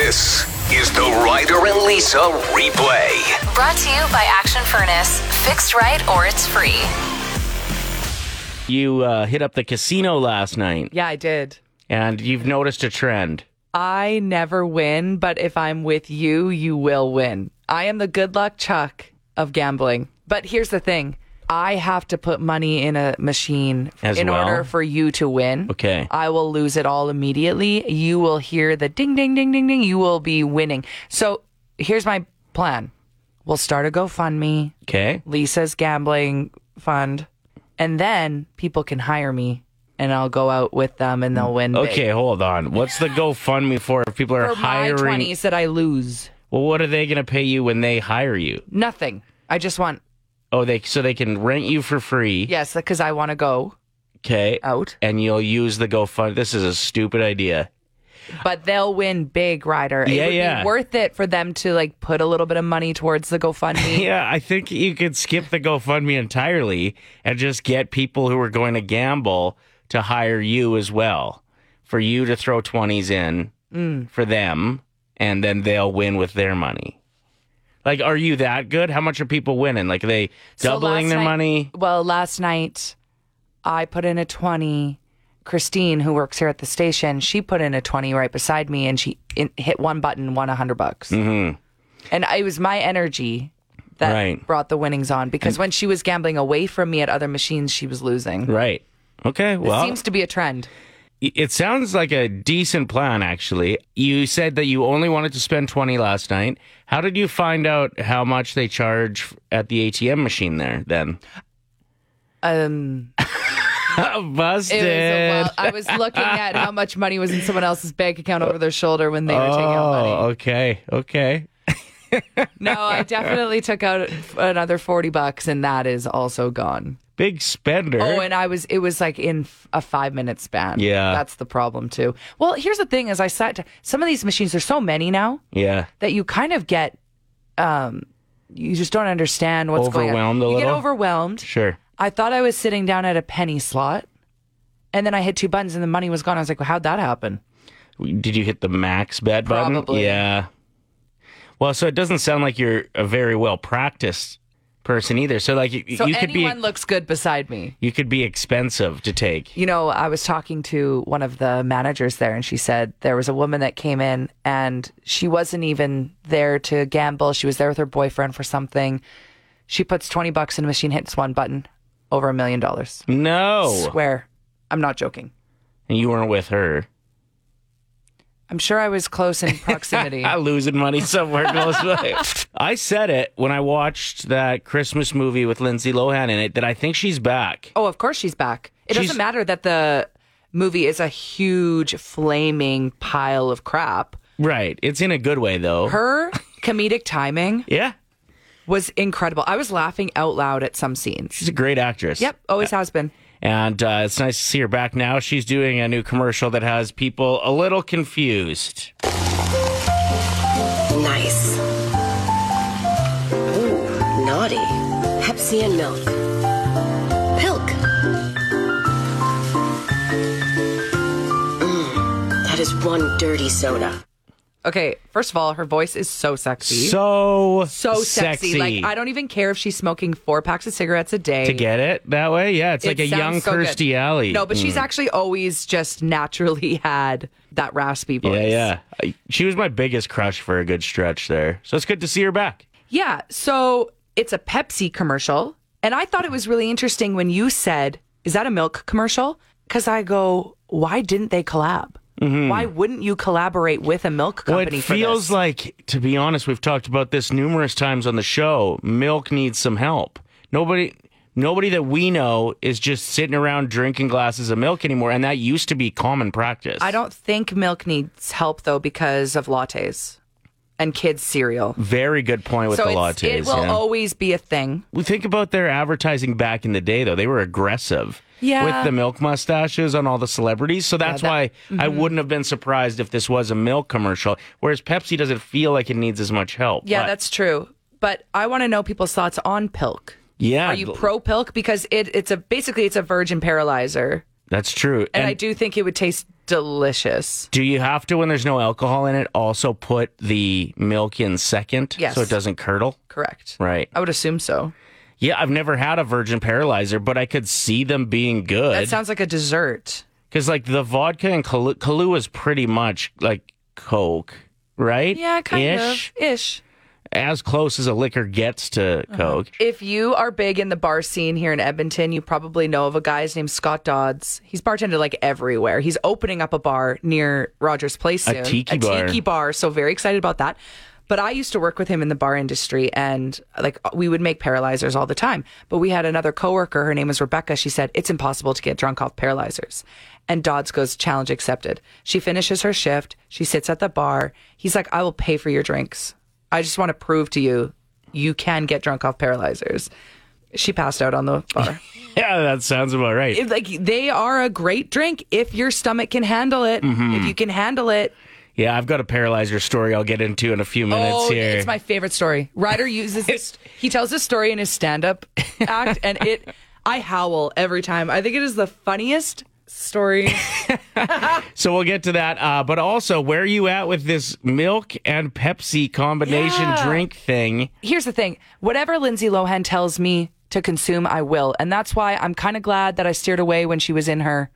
This is the Ryder and Lisa replay. Brought to you by Action Furnace. Fixed right or it's free. You hit up the casino last night, Yeah, I did. and you've noticed a trend. I never win, but if I'm with you, you will win. I am the good luck Chuck of gambling. But here's the thing. I have to put money in a machine in order for you to win. Okay. I will lose it all immediately. You will hear the ding, ding, ding, ding, ding. You will be winning. So here's my plan. We'll start a GoFundMe, Okay. Lisa's gambling fund, and then people can hire me and I'll go out with them and they'll win big. Okay, hold on. What's the GoFundMe for if people are For hiring? my 20s that I lose. Well, what are they going to pay you when they hire you? Nothing. I just want, Oh, so they can rent you for free. yes, because I want to go Okay. out. And you'll use the GoFundMe. This is a stupid idea. But they'll win big, Ryder. Yeah, it would yeah. be worth it for them to like put a little bit of money towards the GoFundMe. Yeah, I think you could skip the GoFundMe entirely and just get people who are going to gamble to hire you as well. For you to throw 20s in for them, and then they'll win with their money. Like, are you that good? How much are people winning? Like, are they doubling their money? Well, last night I put in a 20. Christine, who works here at the station, she put in a 20 right beside me, and she hit one button, won $100. Mm-hmm. And it was my energy that brought the winnings on, because when she was gambling away from me at other machines, she was losing. Right. Okay, well. It seems to be a trend. It sounds like a decent plan, actually. You said that you only wanted to spend 20 last night. How did you find out how much they charge at the ATM machine there, then? Busted. I was looking at how much money was in someone else's bank account over their shoulder when they were taking out money. Okay. No, I definitely took out another $40, and that is also gone. Big spender. Oh, and it was like in a 5-minute span. Yeah. That's the problem too. Well, here's the thing: as I sat, some of these machines, there's so many now Yeah. that you kind of get, you just don't understand what's going on. Overwhelmed a You little? get overwhelmed. Sure. I thought I was sitting down at a penny slot, and then I hit 2 buttons, and the money was gone. I was like, well, how'd that happen? Did you hit the max bet button? Probably. Yeah. Well, so it doesn't sound like you're a very well practiced person either. So like you So could be anyone looks good beside me. you could be expensive to take. You know, I was talking to one of the managers there, and she said there was a woman that came in, and she wasn't even there to gamble. She was there with her boyfriend for something. She puts $20 in a machine, hits one button, over $1 million. No. Swear. I'm not joking. And you weren't with her. I'm sure I was close in proximity. Losing money somewhere close by. I said it when I watched that Christmas movie with Lindsay Lohan in it that I think she's back. Oh, of course she's back. It She's- doesn't matter that the movie is a huge, flaming pile of crap. Right. It's in a good way, though. Her comedic timing Yeah. was incredible. I was laughing out loud at some scenes. She's a great actress. Yep, always has been. And it's nice to see her back now. She's doing a new commercial that has people a little confused. Nice. Ooh, naughty. Pepsi and milk. Pilk. That is one dirty soda. Okay, first of all, her voice is so sexy. So sexy. Like, I don't even care if she's smoking 4 packs of cigarettes a day. to get it that way? Yeah, it's like a It sounds young so good. Kirstie Alley. No, but she's actually always just naturally had that raspy voice. Yeah. She was my biggest crush for a good stretch there. So it's good to see her back. Yeah, so it's a Pepsi commercial. And I thought it was really interesting when you said, is that a milk commercial? Because I go, why didn't they collab? Why wouldn't you collaborate with a milk Well, company it for feels this? like, to be honest, we've talked about this numerous times on the show. Milk needs some help. Nobody that we know is just sitting around drinking glasses of milk anymore, and that used to be common practice. I don't think milk needs help, though, because of lattes and kids' cereal. Very good point with So the it's- lattes. it will yeah. always be a thing. We think about their advertising back in the day, though. They were aggressive Yeah. with the milk mustaches on all the celebrities. So that's why I wouldn't have been surprised if this was a milk commercial. Whereas Pepsi doesn't feel like it needs as much help. Yeah, But- that's true. But I want to know people's thoughts on Pilk. yeah. Are you pro Pilk? Because it's a virgin paralyzer. That's true. And I do think it would taste delicious. Do you have to, when there's no alcohol in it, also put the milk in second? Yes. So it doesn't curdle? Correct. Right. I would assume so. Yeah, I've never had a virgin paralyzer, but I could see them being good. That sounds like a dessert. Because, like, the vodka and Kahlua is pretty much like Coke, right? Yeah, kind Ish. of. Ish. As close as a liquor gets to Coke. If you are big in the bar scene here in Edmonton, you probably know of a guy named Scott Dodds. He's bartended like everywhere. He's opening up a bar near Rogers Place soon. A tiki bar. A tiki bar. So very excited about that. But I used to work with him in the bar industry, and like we would make paralyzers all the time. But we had another coworker. Her name was Rebecca. She said it's impossible to get drunk off paralyzers. And Dodds goes, challenge accepted. She finishes her shift. She sits at the bar. He's like, I will pay for your drinks. I just want to prove to you, you can get drunk off paralyzers. She passed out on the bar. Yeah, that sounds about right. Like, they are a great drink if your stomach can handle it. If you can handle it. Yeah, I've got a paralyzer story I'll get into in a few minutes here. It's my favorite story. Ryder uses this. He tells this story in his stand-up act, and I howl every time. I think it is the funniest story. So we'll get to that. But also, where are you at with this milk and Pepsi combination drink thing? Here's the thing. Whatever Lindsay Lohan tells me to consume, I will. And that's why I'm kind of glad that I steered away when she was in her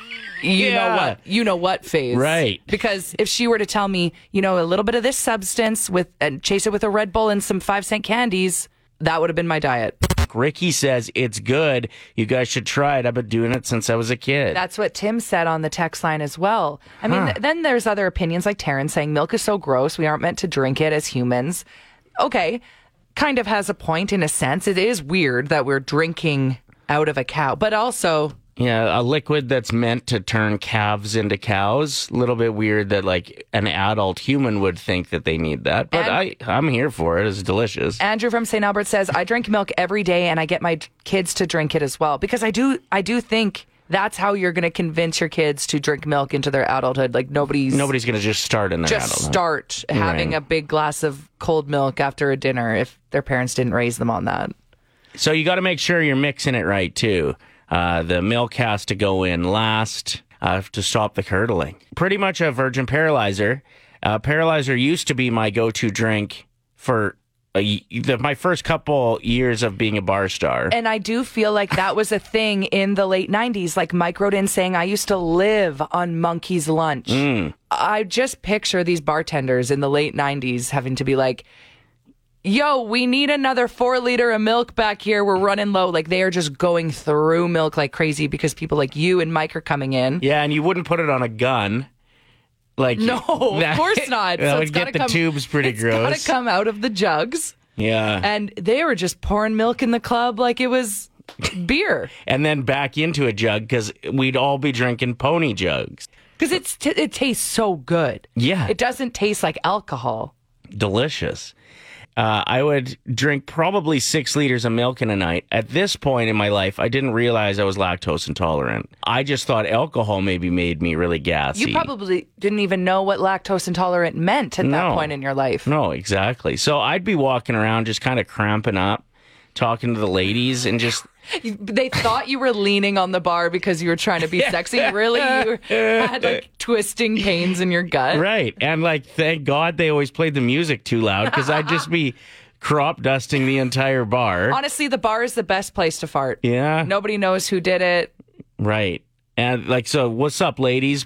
you know what phase. Right. Because if she were to tell me, a little bit of this substance and chase it with a Red Bull and some 5-cent candies, that would have been my diet. Ricky says it's good. You guys should try it. I've been doing it since I was a kid. That's what Tim said on the text line as well. I mean, then there's other opinions like Taryn saying milk is so gross. We aren't meant to drink it as humans. Okay. Kind of has a point in a sense. It is weird that we're drinking out of a cow, but also... Yeah, a liquid that's meant to turn calves into cows. A little bit weird that like an adult human would think that they need that, but I'm here for it. It's delicious. Andrew from St. Albert says, I drink milk every day and I get my kids to drink it as well because I do think that's how you're going to convince your kids to drink milk into their adulthood. Like nobody's going to just start in their adulthood. Start having a big glass of cold milk after a dinner if their parents didn't raise them on that. So you got to make sure you're mixing it right too. The milk has to go in last to stop the curdling. Pretty much a virgin paralyzer. Paralyzer used to be my go-to drink for my first couple years of being a bar star. And I do feel like that was a thing in the late 90s. Like Mike wrote in saying, I used to live on Monkey's Lunch. I just picture these bartenders in the late 90s having to be like, yo, we need another 4 liter of milk back here. We're running low. Like they are just going through milk like crazy because people like you and Mike are coming in. Yeah, and you wouldn't put it on a gun. Like no, of course not. That so would get the tubes pretty gross. It's got to come out of the jugs. Yeah. And they were just pouring milk in the club like it was beer. And then back into a jug because we'd all be drinking pony jugs. Because it tastes so good. Yeah. It doesn't taste like alcohol. Delicious. I would drink probably 6 liters of milk in a night. At this point in my life, I didn't realize I was lactose intolerant. I just thought alcohol maybe made me really gassy. You probably didn't even know what lactose intolerant meant at that point in your life. No, exactly. So I'd be walking around just kind of cramping up, talking to the ladies and just... They thought you were leaning on the bar because you were trying to be sexy. Really? You had like twisting pains in your gut? Right. And like, thank God they always played the music too loud because I'd just be crop dusting the entire bar. Honestly, the bar is the best place to fart. Yeah. Nobody knows who did it. Right. And like, so what's up, ladies?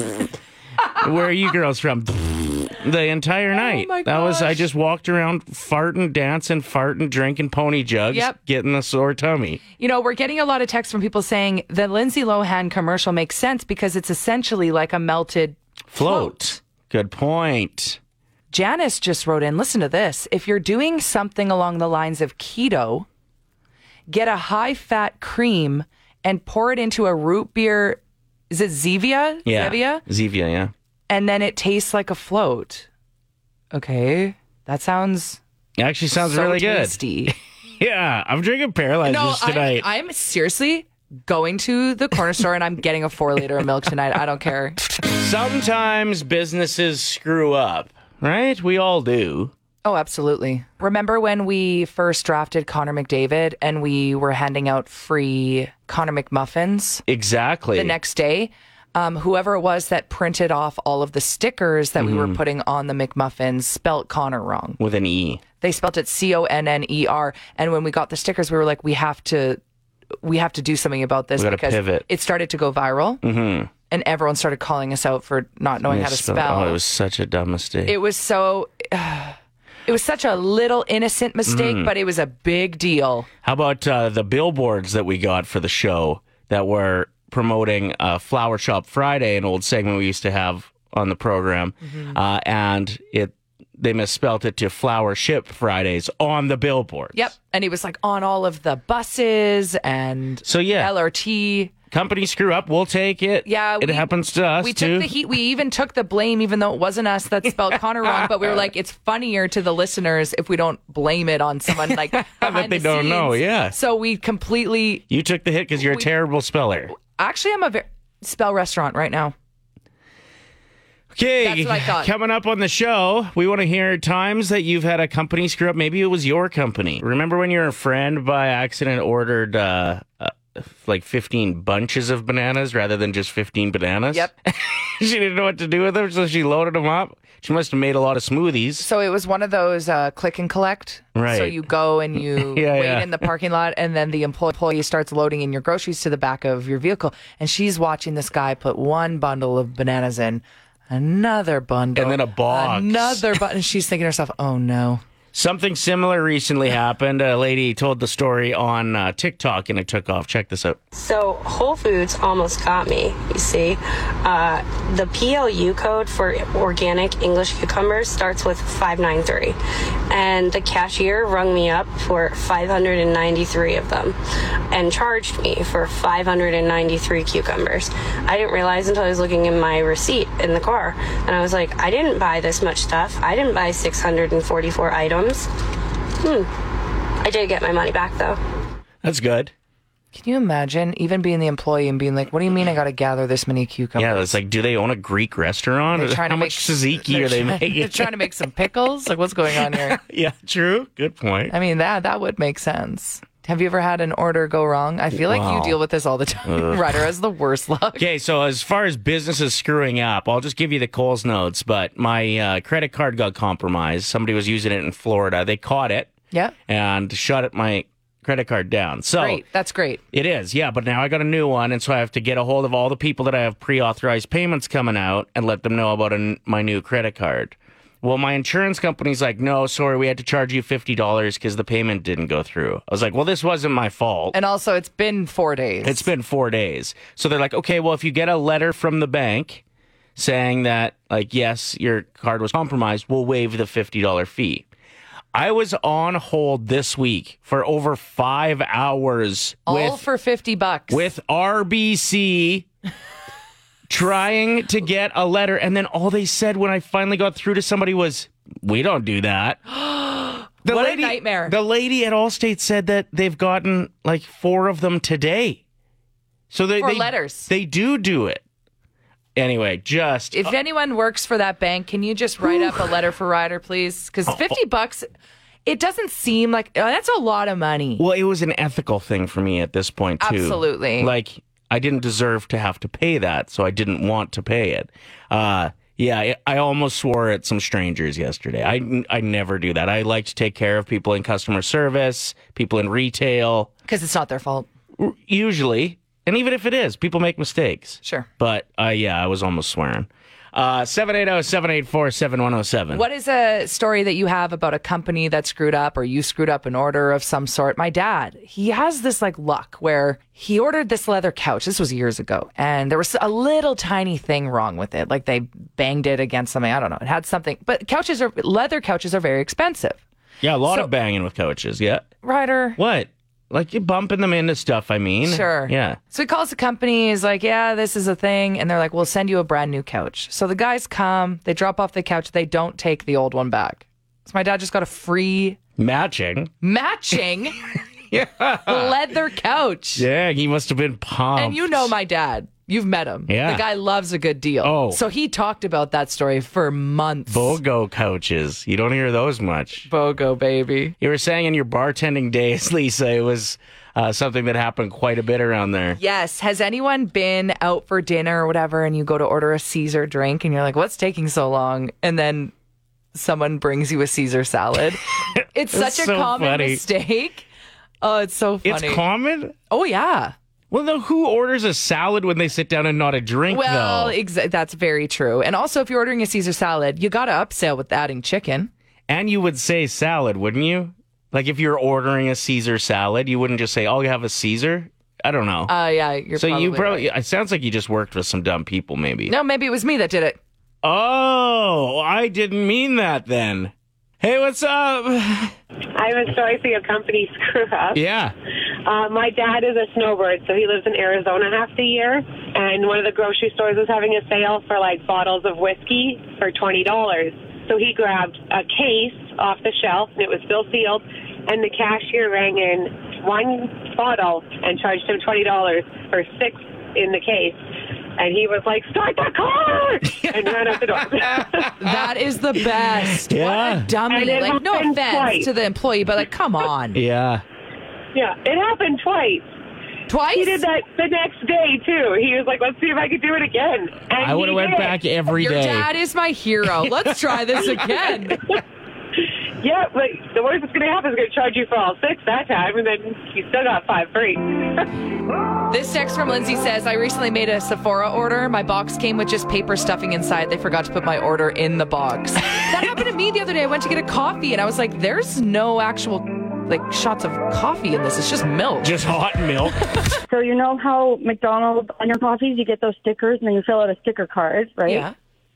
Where are you girls from? The entire night. Oh my gosh. I just walked around farting, dancing, farting, drinking pony jugs, getting a sore tummy. We're getting a lot of texts from people saying the Lindsay Lohan commercial makes sense because it's essentially like a melted float. Good point. Janice just wrote in, listen to this. If you're doing something along the lines of keto, get a high-fat cream and pour it into a root beer. Is it Zevia? Yeah. Zevia, yeah. And then it tastes like a float. Okay. That sounds... It actually sounds so really tasty. Good. Yeah. I'm drinking paralyzers tonight. I'm seriously going to the corner store and I'm getting a 4 liter of milk tonight. I don't care. Sometimes businesses screw up, right? We all do. Oh, absolutely. Remember when we first drafted Connor McDavid and we were handing out free Connor McMuffins? Exactly. The next day? whoever it was that printed off all of the stickers that we were putting on the McMuffins spelt Connor wrong. With an E. They spelt it Conner. And when we got the stickers, we were like, we have to do something about this, We gotta because pivot. it started to go viral. Mm-hmm. And everyone started calling us out for not knowing how to spell. Oh, it was such a dumb mistake. It was so... it was such a little innocent mistake, but it was a big deal. How about the billboards that we got for the show that were promoting Flower Shop Friday, an old segment we used to have on the program, and they misspelled it to Flower Ship Fridays on the billboards. Yep. And it was like on all of the buses and So, yeah. LRT. Company screw up, we'll take it. Yeah, it happens to us we too. took the heat. We even took the blame, even though it wasn't us that spelled Connor wrong. But we were like, it's funnier to the listeners if we don't blame it on someone like that behind they the don't scenes. know. Yeah. So we completely. You took the hit because you're a terrible speller. Actually, I'm a spell restaurant right now. Okay, That's what I thought. Coming up on the show, we want to hear times that you've had a company screw up. Maybe it was your company. Remember when your friend by accident ordered like 15 bunches of bananas rather than just 15 bananas? Yep. She didn't know what to do with them, so she loaded them up. She must have made a lot of smoothies. So it was one of those click and collect. Right. So you go and you wait in the parking lot, and then the employee starts loading in your groceries to the back of your vehicle. And she's watching this guy put one bundle of bananas in, another bundle, And then a box. another bundle. And she's thinking to herself, oh no. Something similar recently happened. A lady told the story on TikTok and it took off. Check this out. So Whole Foods almost got me, you see. The PLU code for organic English cucumbers starts with 593. And the cashier rung me up for 593 of them and charged me for 593 cucumbers. I didn't realize until I was looking in my receipt in the car. And I was like, I didn't buy this much stuff. I didn't buy 644 items. I did get my money back, though. That's good. Can you imagine even being the employee and being like, what do you mean I got to gather this many cucumbers? Yeah, it's like, do they own a Greek restaurant? They're trying How to much tzatziki are they making? They're trying to make some pickles? Like, what's going on here? Yeah, true. Good point. I mean, that would make sense. Have you ever had an order go wrong? I feel like you deal with this all the time. Ryder has the worst luck. Okay, so as far as businesses screwing up, I'll just give you the Coles notes, but my credit card got compromised. Somebody was using it in Florida. They caught it Yeah. and shut my credit card down. So Great. That's great. It is, yeah, but now I got a new one, and so I have to get a hold of all the people that I have pre-authorized payments coming out and let them know about my new credit card. Well, my insurance company's like, no, sorry, we had to charge you $50 because the payment didn't go through. I was like, well, this wasn't my fault. And also, it's been 4 days. It's been 4 days. So they're like, okay, well, if you get a letter from the bank saying that, like, yes, your card was compromised, we'll waive the $50 fee. I was on hold this week for over 5 hours. all for $50. With RBC trying to get a letter. And then all they said when I finally got through to somebody was, we don't do that. What a nightmare. The lady at Allstate said that they've gotten like 4 of them today. So they letters. They do it. Anyway, just If anyone works for that bank, can you just write up a letter for Ryder, please? Because $50, it doesn't seem like that's a lot of money. well, it was an ethical thing for me at this point too. Absolutely. Like I didn't deserve to have to pay that, so I didn't want to pay it. Yeah, I almost swore at some strangers yesterday. I never do that. I like to take care of people in customer service, people in retail. Because it's not their fault. Usually. And even if it is, people make mistakes. Sure. But I was almost swearing. 780-784-7107. What is a story that you have about a company that screwed up or you screwed up an order of some sort? My dad, he has this like luck where he ordered this leather couch. This was years ago. And there was a little tiny thing wrong with it. Like they banged it against something. I don't know. It had something. But leather couches are very expensive. Yeah, a lot of banging with coaches. Yeah. Ryder. What? Like you're bumping them into stuff, I mean. Sure. Yeah. So he calls the company. He's like, yeah, this is a thing. And they're like, we'll send you a brand new couch. So the guys come. They drop off the couch. They don't take the old one back. So my dad just got a free Matching leather couch. Yeah, he must have been pumped. And you know my dad. You've met him. Yeah. The guy loves a good deal. Oh. So he talked about that story for months. BOGO couches. You don't hear those much. BOGO, baby. You were saying in your bartending days, Lisa, it was something that happened quite a bit around there. Yes. Has anyone been out for dinner or whatever and you go to order a Caesar drink and you're like, what's taking so long? And then someone brings you a Caesar salad. It's such a so common funny. mistake. Oh, it's so funny. It's common? Oh, yeah. Well, though, who orders a salad when they sit down and not a drink, Well, though? that's very true. And also, if you're ordering a Caesar salad, you got to upsell with adding chicken. And you would say salad, wouldn't you? Like if you're ordering a Caesar salad, you wouldn't just say, "Oh, you have a Caesar." I don't know. Yeah, you're so probably you probably. right. It sounds like you just worked with some dumb people, maybe. No, maybe it was me that did it. Oh, I didn't mean that then. Hey, what's up? I have a story for your company screw up. Yeah. My dad is a snowbird, so he lives in Arizona half the year. And one of the grocery stores was having a sale for like bottles of whiskey for $20. So he grabbed a case off the shelf, and it was still sealed. And the cashier rang in one bottle and charged him $20 for 6 in the case. And he was like, "Start the car!" and ran out the door. That is the best. Yeah. What a dummy. And it Like, no happened offense twice. to the employee, but like, come on. Yeah. Yeah, it happened twice. Twice? He did that the next day, too. He was like, "Let's see if I could do it again." And I would have he went did. back every Your day. dad is my hero. Let's try this again. Yeah, but the worst that's going to happen is going to charge you for all 6 that time, and then you still got 5 free. This text from Lindsay says, I recently made a Sephora order. My box came with just paper stuffing inside. They forgot to put my order in the box. That happened to me the other day. I went to get a coffee, and I was like, there's no actual like shots of coffee in this. It's just milk. Just hot milk. So you know how McDonald's, on your coffees, you get those stickers and then you fill out a sticker card, right? Yeah.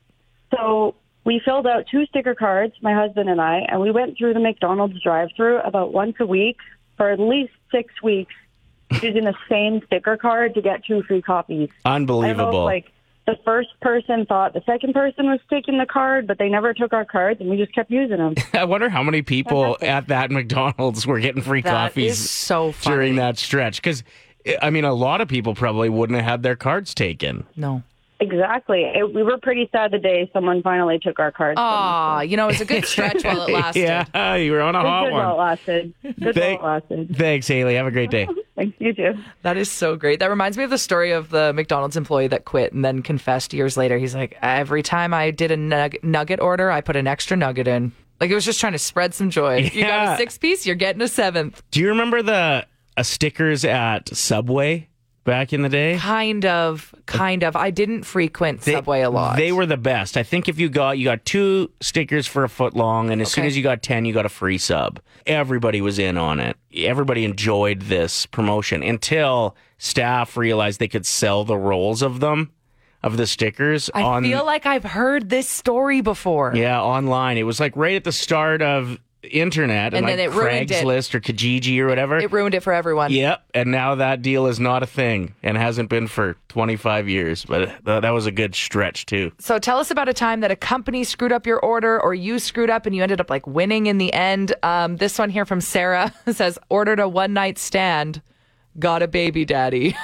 So we filled out 2 sticker cards, my husband and I, and we went through the McDonald's drive-thru about once a week for at least 6 weeks using the same sticker card to get 2 free copies. I don't know Unbelievable. if, like, the first person thought the second person was taking the card, but they never took our cards, and we just kept using them. I wonder how many people at that McDonald's were getting free That coffees is so funny. during that stretch. Because, I mean, a lot of people probably wouldn't have had their cards taken. No. Exactly. We were pretty sad the day someone finally took our cards. Aw, you know, it's a good stretch while it lasted. Yeah, you were on a hot Good while it one. lasted. Good while it lasted. Thanks, Haley. Have a great day. Thanks, you too. That is so great. That reminds me of the story of the McDonald's employee that quit and then confessed years later. He's like, every time I did a nugget order, I put an extra nugget in. Like, it was just trying to spread some joy. You got a 6-piece, you're getting a 7th. Do you remember the stickers at Subway back in the day? Kind of. I didn't frequent Subway a lot. They were the best. I think if you got 2 stickers for a foot long, and as soon Okay. as you got 10, you got a free sub. Everybody was in on it. Everybody enjoyed this promotion until staff realized they could sell the rolls of them, of the stickers. I feel like I've heard this story before. Yeah, online. It was like right at the start of internet and And like then it ruined it. Craigslist or Kijiji or whatever. It ruined it for everyone. Yep, and now that deal is not a thing and hasn't been for 25 years. But that was a good stretch too. So tell us about a time that a company screwed up your order or you screwed up and you ended up like winning in the end. This one here from Sarah says, ordered a one-night stand, got a baby daddy.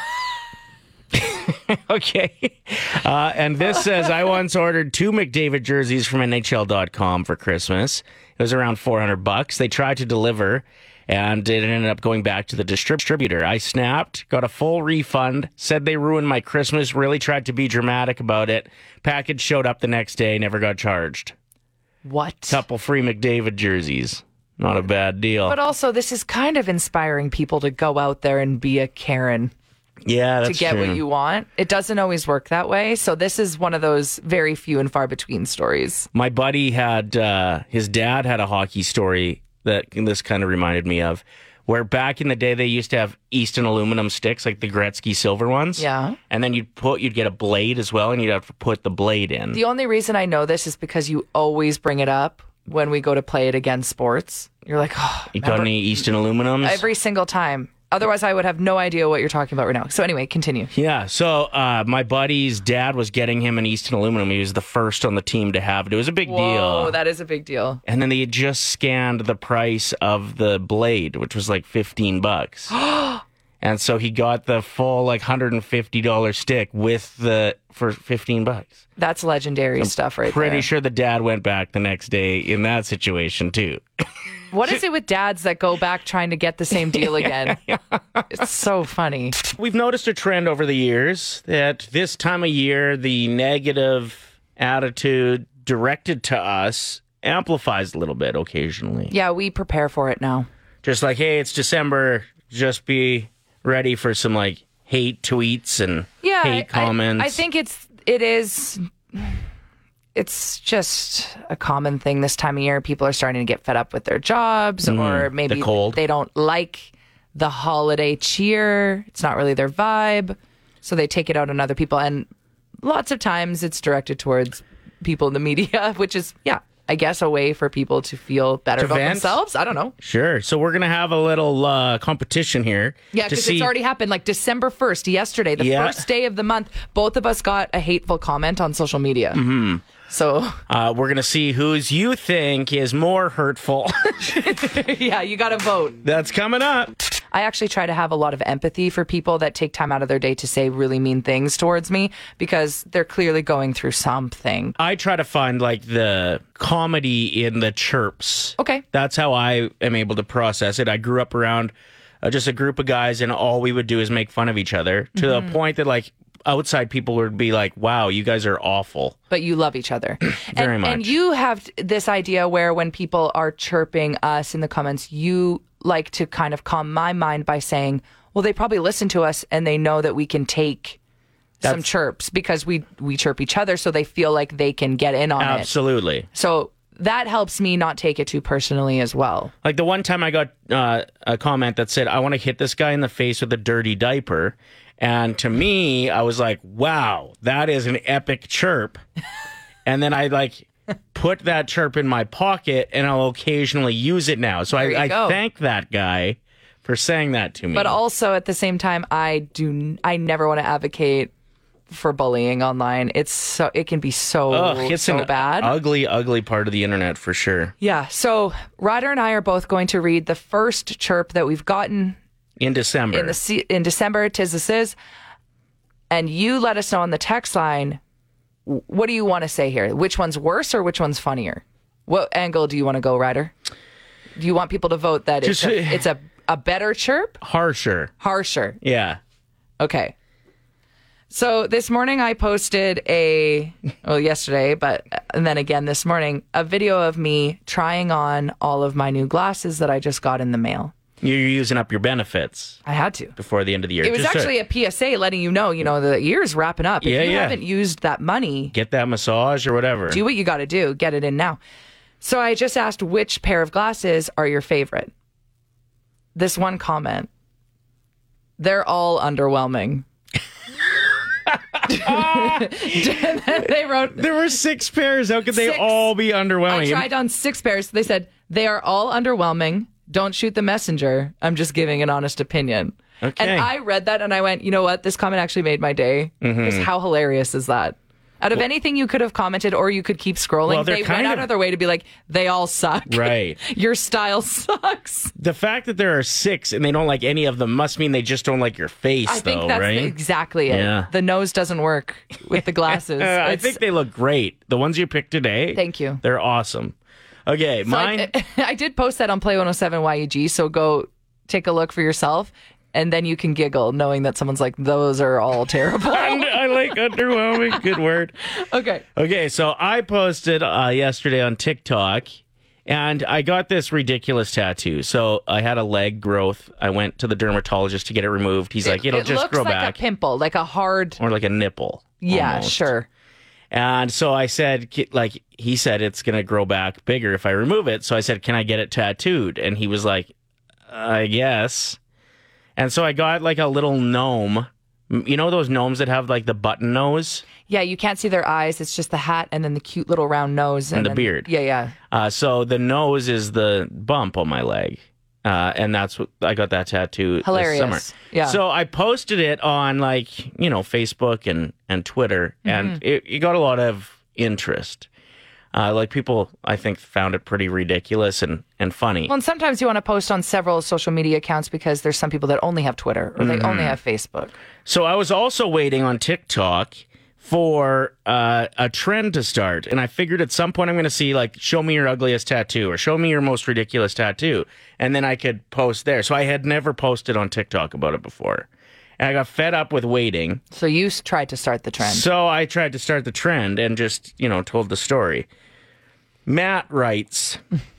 Okay. And this says, I once ordered 2 McDavid jerseys from NHL.com for Christmas. It was around $400. They tried to deliver, and it ended up going back to the distributor. I snapped, got a full refund, said they ruined my Christmas, really tried to be dramatic about it. Package showed up the next day, never got charged. What? Couple free McDavid jerseys. Not a bad deal. But also, this is kind of inspiring people to go out there and be a Karen yeah, to that's get true. what you want. It doesn't always work that way. So this is one of those very few and far between stories. My buddy had, his dad had a hockey story that this kind of reminded me of, where back in the day they used to have Easton aluminum sticks, like the Gretzky silver ones. Yeah. And then you'd get a blade as well, and you'd have to put the blade in. The only reason I know this is because you always bring it up when we go to play it against sports. You're like, oh, You got any Easton aluminums? every single time. Otherwise, I would have no idea what you're talking about right now. So anyway, continue. Yeah, so my buddy's dad was getting him an Easton aluminum. He was the first on the team to have it. It was a big Whoa, deal. that is a big deal. And then they had just scanned the price of the blade, which was like $15. And so he got the full like $150 stick for $15. That's legendary stuff right Pretty there. sure the dad went back the next day in that situation too. What is it with dads that go back trying to get the same deal again? It's so funny. We've noticed a trend over the years that this time of year, the negative attitude directed to us amplifies a little bit occasionally. Yeah, we prepare for it now. Just like, hey, it's December, just be ready for some like hate tweets and hate comments. I think it's just a common thing this time of year. People are starting to get fed up with their jobs, or maybe The cold. they don't like the holiday cheer. It's not really their vibe, so they take it out on other people. And lots of times it's directed towards people in the media, which is, I guess, a way for people to feel better about vent? themselves. I don't know. Sure. So we're going to have a little competition here. Yeah, because it's already happened. Like December 1st, yesterday, the first day of the month, both of us got a hateful comment on social media. Mm-hmm. So we're going to see whose you think is more hurtful. yeah, you got to vote. That's coming up. I actually try to have a lot of empathy for people that take time out of their day to say really mean things towards me, because they're clearly going through something. I try to find like the comedy in the chirps. Okay. That's how I am able to process it. I grew up around just a group of guys, and all we would do is make fun of each other to the point that like outside people would be like, wow, you guys are awful. But you love each other. Very much. And you have this idea where when people are chirping us in the comments, you like to kind of calm my mind by saying, well, they probably listen to us and they know that we can take some chirps because we chirp each other, so they feel like they can get in on it. Absolutely. So that helps me not take it too personally as well. Like the one time I got a comment that said, I want to hit this guy in the face with a dirty diaper. And to me, I was like, wow, that is an epic chirp. And then I like put that chirp in my pocket, and I'll occasionally use it now. So I thank that guy for saying that to me. But also at the same time, I never want to advocate for bullying online. It can be so bad. Ugly, ugly part of the internet for sure. Yeah. So Ryder and I are both going to read the first chirp that we've gotten in December. In December, 'tis this is. And you let us know on the text line, what do you want to say here? Which one's worse or which one's funnier? What angle do you want to go, Ryder? Do you want people to vote that it's a better chirp? Harsher. Yeah. Okay. So this morning I posted yesterday, and then again this morning, a video of me trying on all of my new glasses that I just got in the mail. You're using up your benefits. I had to. Before the end of the year. It was actually a PSA letting you know, the year's wrapping up. If you haven't used that money, get that massage or whatever. Do what you got to do. Get it in now. So I just asked, which pair of glasses are your favorite? This one comment. They're all underwhelming. They wrote, there were 6 pairs. How could they all be underwhelming? I tried on 6 pairs. They said, they are all underwhelming. Don't shoot the messenger. I'm just giving an honest opinion. Okay. And I read that and I went, you know what? This comment actually made my day. Because how hilarious is that? Out of anything you could have commented, or you could keep scrolling, they went out of their way to be like, they all suck. Right. Your style sucks. The fact that there are 6 and they don't like any of them must mean they just don't like your face, I think that's right? exactly it. Yeah. The nose doesn't work with the glasses. I think they look great. The ones you picked today. Thank you. They're awesome. Okay, so mine. I did post that on Play 107 YEG, so go take a look for yourself, and then you can giggle knowing that someone's like, those are all terrible. I like underwhelming. Good word. Okay, so I posted yesterday on TikTok, and I got this ridiculous tattoo. So I had a leg growth. I went to the dermatologist to get it removed. He's like, it'll just grow back. It looks like a pimple, like a hard... Or like a nipple. Yeah, almost. Sure. And so I said, like, he said it's going to grow back bigger if I remove it. So I said, can I get it tattooed? And he was like, I guess. And so I got like a little gnome. You know those gnomes that have like the button nose? Yeah, you can't see their eyes. It's just the hat and then the cute little round nose. And the beard. Yeah. So the nose is the bump on my leg. And that's what I got that tattoo this summer. Yeah. So I posted it on Facebook and Twitter, and it got a lot of interest. Like people, I think, found it pretty ridiculous and funny. Well, and sometimes you want to post on several social media accounts because there's some people that only have Twitter or they only have Facebook. So I was also waiting on TikTok for a trend to start. And I figured at some point I'm going to see, like, show me your ugliest tattoo or show me your most ridiculous tattoo. And then I could post there. So I had never posted on TikTok about it before. And I got fed up with waiting. So you tried to start the trend. So I tried to start the trend and just, told the story. Matt writes,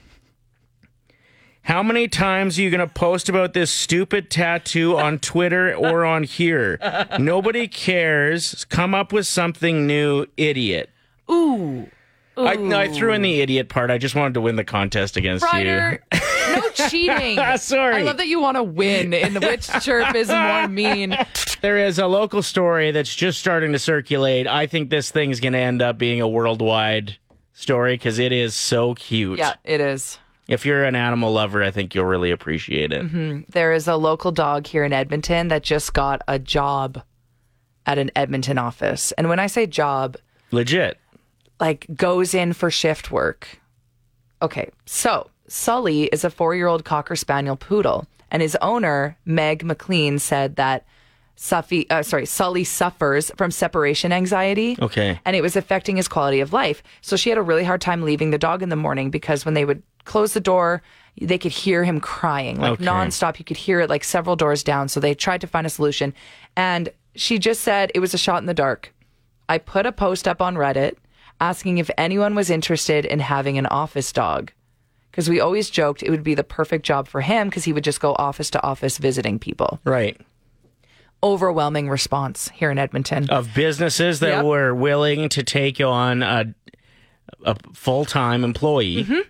how many times are you going to post about this stupid tattoo on Twitter or on here? Nobody cares. Come up with something new, idiot. Ooh. I threw in the idiot part. I just wanted to win the contest against Ryder, you. No cheating. Sorry. I love that you want to win in the which chirp is more mean. There is a local story that's just starting to circulate. I think this thing's going to end up being a worldwide story because it is so cute. Yeah, it is. If you're an animal lover, I think you'll really appreciate it. Mm-hmm. There is a local dog here in Edmonton that just got a job at an Edmonton office. And when I say job, legit, like goes in for shift work. Okay, so Sully is a 4-year-old Cocker Spaniel poodle, and his owner, Meg McLean, said that Sully suffers from separation anxiety. Okay. And it was affecting his quality of life. So she had a really hard time leaving the dog in the morning because when they would close the door, they could hear him crying, like nonstop. You could hear it like several doors down. So they tried to find a solution. And she just said it was a shot in the dark. I put a post up on Reddit asking if anyone was interested in having an office dog. Because we always joked it would be the perfect job for him because he would just go office to office visiting people. Right. Overwhelming response here in Edmonton. Of businesses that were willing to take on a full-time employee. Mm-hmm.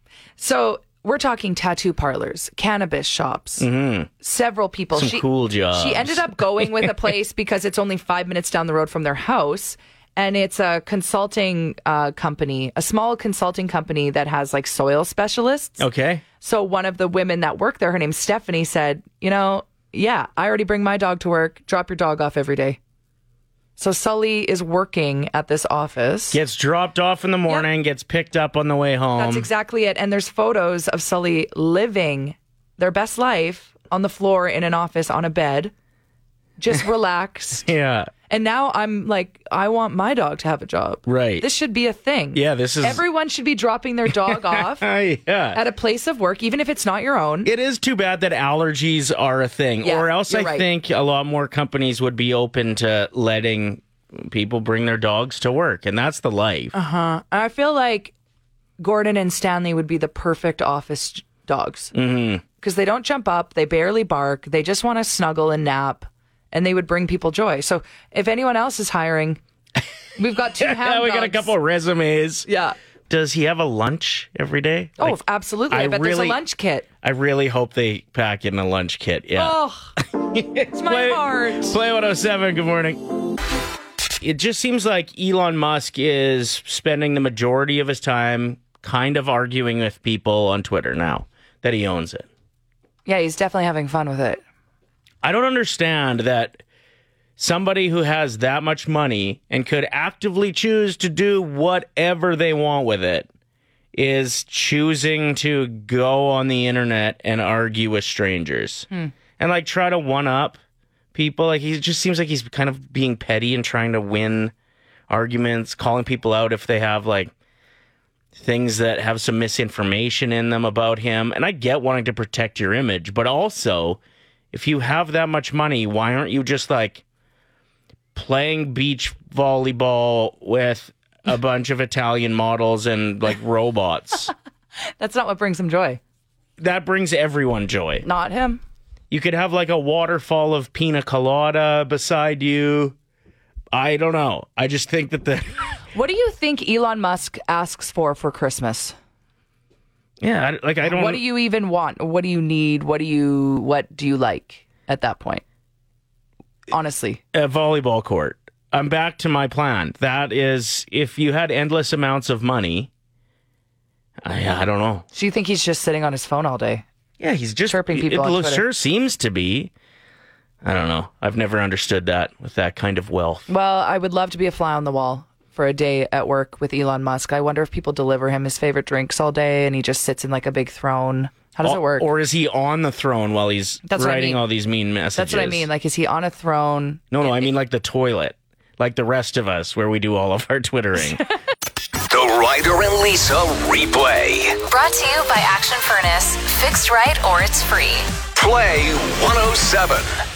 So we're talking tattoo parlors, cannabis shops, several people. Some cool jobs. She ended up going with a place because it's only 5 minutes down the road from their house. And it's a consulting company, a small consulting company that has like soil specialists. Okay. So one of the women that work there, her name's Stephanie, said, yeah, I already bring my dog to work. Drop your dog off every day. So Sully is working at this office. Gets dropped off in the morning, gets picked up on the way home. That's exactly it. And there's photos of Sully living their best life on the floor in an office on a bed, just relaxed. Yeah. And now I'm like, I want my dog to have a job. Right. This should be a thing. Yeah, this is... Everyone should be dropping their dog off at a place of work, even if it's not your own. It is too bad that allergies are a thing. Yeah, or else you're right. think a lot more companies would be open to letting people bring their dogs to work. And that's the life. Uh-huh. I feel like Gordon and Stanley would be the perfect office dogs. Because they don't jump up. They barely bark. They just want to snuggle and nap. And they would bring people joy. So if anyone else is hiring, we've got 2 hound we dogs. got a couple of resumes. Yeah. Does he have a lunch every day? Oh, absolutely. I bet there's a lunch kit. I really hope they pack in a lunch kit. Yeah. Oh, it's my heart. Play 107. Good morning. It just seems like Elon Musk is spending the majority of his time kind of arguing with people on Twitter now that he owns it. Yeah, he's definitely having fun with it. I don't understand that somebody who has that much money and could actively choose to do whatever they want with it is choosing to go on the internet and argue with strangers and like try to one up people. Like he just seems like he's kind of being petty and trying to win arguments, calling people out if they have like things that have some misinformation in them about him. And I get wanting to protect your image, but also if you have that much money, why aren't you just like playing beach volleyball with a bunch of Italian models and like robots? That's not what brings him joy. That brings everyone joy. Not him. You could have like a waterfall of pina colada beside you. I don't know. I just think that What do you think Elon Musk asks for Christmas? Yeah, I don't... What do you even want? What do you need? What do you like at that point? Honestly. A volleyball court. I'm back to my plan. That is, if you had endless amounts of money, I don't know. So you think he's just sitting on his phone all day? Yeah, he's just... chirping people on Twitter. It sure seems to be. I don't know. I've never understood that with that kind of wealth. Well, I would love to be a fly on the wall for a day at work with Elon Musk. I wonder if people deliver him his favorite drinks all day and he just sits in like a big throne. How does it work? Or is he on the throne while he's writing all these mean messages? That's what I mean. Like, is he on a throne? No, I mean like the toilet. Like the rest of us, where we do all of our Twittering. The Ryder and Lisa replay. Brought to you by Action Furnace. Fixed right or it's free. Play 107.